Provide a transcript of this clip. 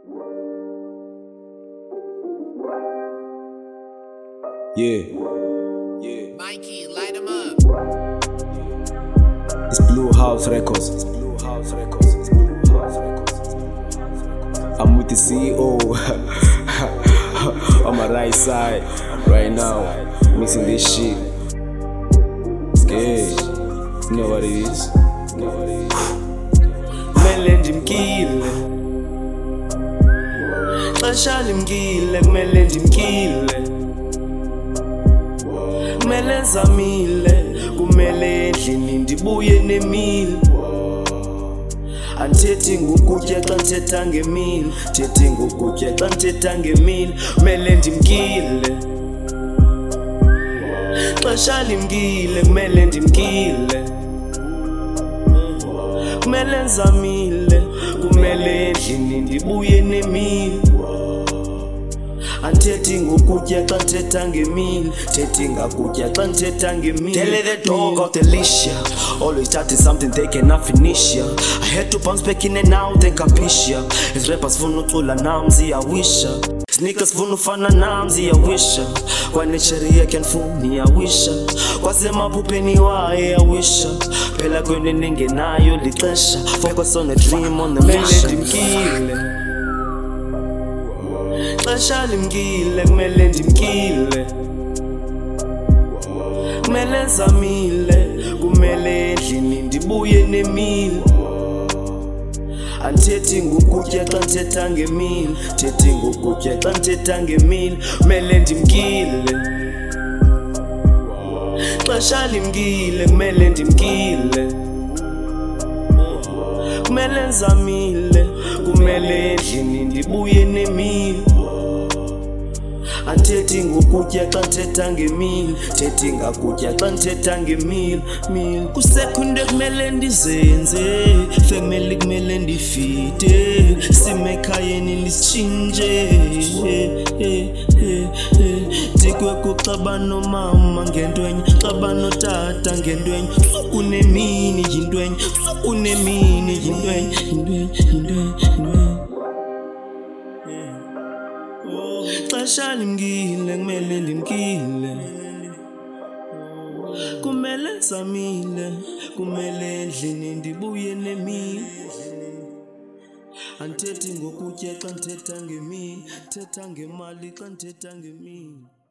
Yeah, Mikey, light him up. it's Blue House Records. I'm with the CEO on my right side right now, mixing this shit. Yeah, you know what it is. Kumele ndimkile xesha limkile kumele ndimkile kumele zamile kumele endlini ndibuye nemile andithethi ngokutya xa ndithetha ngemile ndithethi ngokutya xa ndithetha ngemile kumele ndimkile xesha limkile kumele ndimkile kumele nzamile kumele endlini ndibuye nemile andithethi ngokutya xa ndithetha ngemile ndithethi ngakutya xa ndithetha ngemile. They let the dog out the leash, yeah. Always starting something they cannot finish, yeah. I had to bounce back in and out then capish, yeah. His rappers funa ucula nam ziyawisha, sneakers funa ufana nam ziyawisha, kwa nature yakhe ndifuni yawisha, kwasemaphupheni waye yawisha, phela kwento enengenayo lixesha, focus on a dream on the mission. Ndimkile xesha limkile kumele ndimkile kumele nzamile kumele endlini ndibuye nemile andithethi ngokutya xa ndithetha ngemile ndithethi ngokutya xa ndithetha ngemile kumele ndimkile xesha limkile kumele ndimkile kumele nzamile kumele endlini ndibuye nemile andithethi ngokutya xa ndithetha ngemile ndithethi ngakutya xa ndithetha ngemile kusekho into ekumele ndizenze family kumele ndifite sime ekhayeni ndisitshintshe ndikwe kuxaba nomama ngentwenye xaba notata ngentwenye sukunemini yintwenye sukunemini yintwenye xesha limkile kumele ndimkile kumele nzamile kumele endlini ndibuye nemile andithethi ngokutya xa ndithetha ngemile ndithetha ngemali xa ndithetha ngemile.